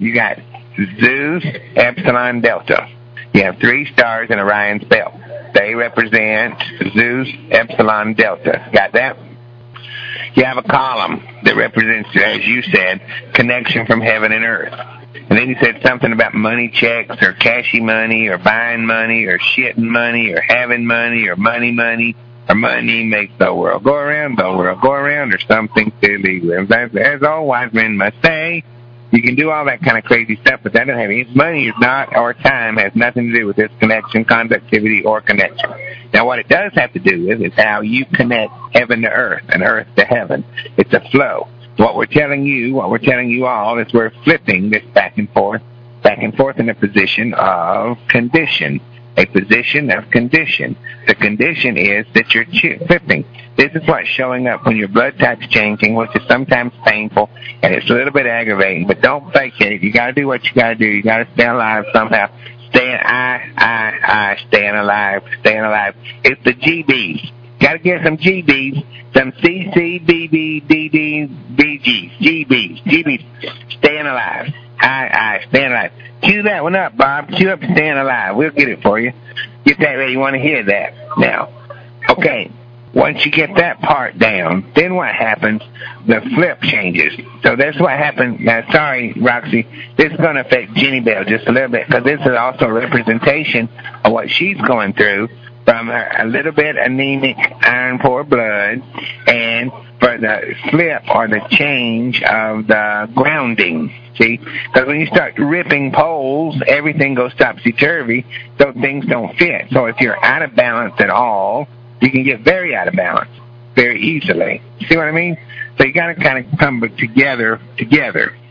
You got Zeus, Epsilon, Delta. You have 3 stars in Orion's belt. They represent Zeus, Epsilon, Delta. Got that? You have a column that represents, as you said, connection from heaven and earth. And then you said something about money checks or cashy money or buying money or shitting money or having money or money. Or money makes the world go around, the world go around, or something silly. As all wise men must say, you can do all that kind of crazy stuff, but that doesn't have any. Money is not, or time has nothing to do with this connection, conductivity, or connection. Now, what it does have to do with is how you connect heaven to earth and earth to heaven. It's a flow. What we're telling you all, is we're flipping this back and forth in a position of condition. A position of condition. The condition is that you're flipping. This is what's showing up when your blood type's changing, which is sometimes painful, and it's a little bit aggravating, but don't fake it. You gotta do what you gotta do. You gotta stay alive somehow. Staying alive. It's the GBs. Gotta get some GBs, some CC, BB, DD, BGs, GBs. Staying alive. Staying alive. Cue that one up, Bob. Cue up Staying Alive. We'll get it for you. Get that ready. You want to hear that now. Okay. Once you get that part down, then what happens? The flip changes. So that's what happened. Now, sorry, Roxy. This is going to affect Jenny Bell just a little bit because this is also a representation of what she's going through from a little bit anemic iron poor blood and for the flip or the change of the grounding. See? Because when you start ripping poles, everything goes topsy-turvy, so things don't fit. So if you're out of balance at all, you can get very out of balance very easily. See what I mean? So you got to kind of come together.